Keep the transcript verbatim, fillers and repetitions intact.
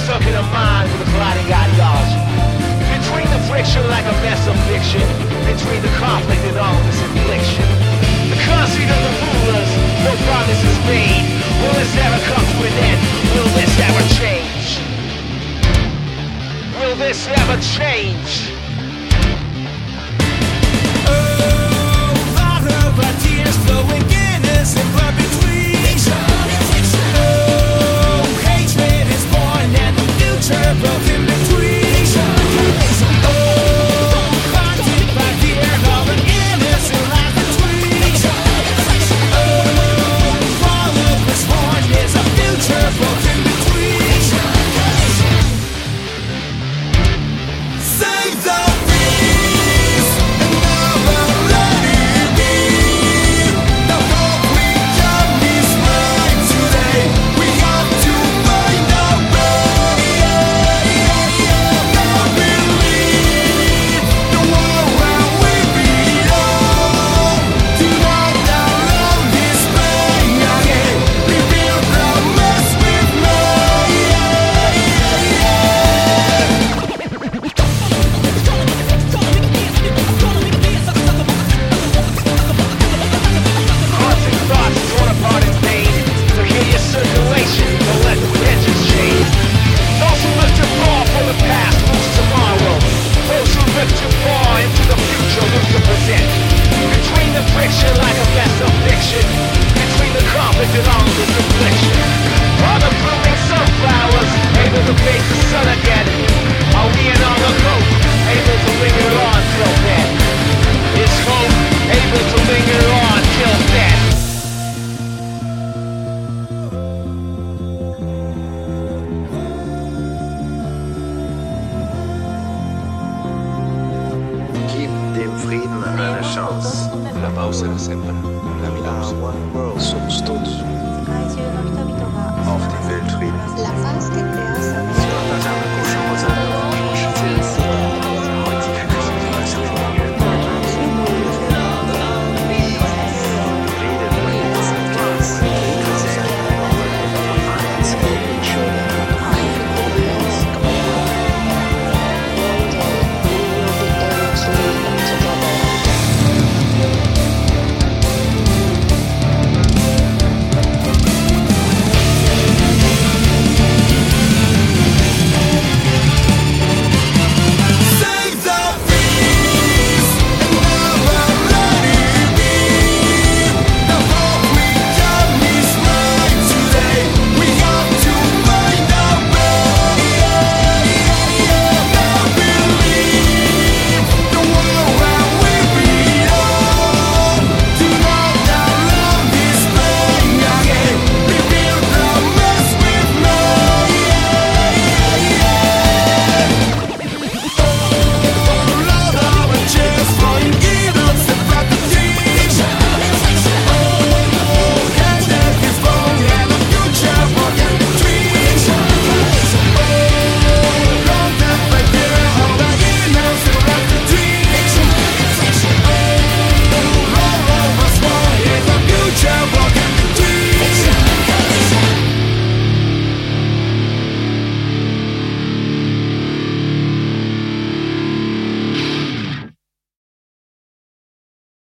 stuck in a mind with a clouding ideology. Between the friction like a mess of fiction, between the conflict and all this infliction. The conceit of the rulers, no promises made. Will this ever come to an end? Will this ever change? Will this ever change? Oh, lot of ideas flowing innocent but between. Oh, hatred is born and the future broke in between. Oh, haunted by fear of an innocent life between. Oh, all of this horn is a future broke in between. Save the peace and never let it be. The hope we can is right today. We have to find a way. Now believe the world where we belong. To walk down this pain again. Rebuild the mess we've Haunting thoughts torn apart in pain. So hear your circulation, don't let the engines change. Those who look too far from the past lose tomorrow. Those who look too far into the future lose the present. Between the friction like a mess of fiction. Between the conflict and all of this affliction. Are the blooming sunflowers able to face the sun again? Are we in all the hope able to linger on till then? Is hope able to linger on till then? Gib dem Frieden eine Chance. La pausa era sempre la migliore. One world, so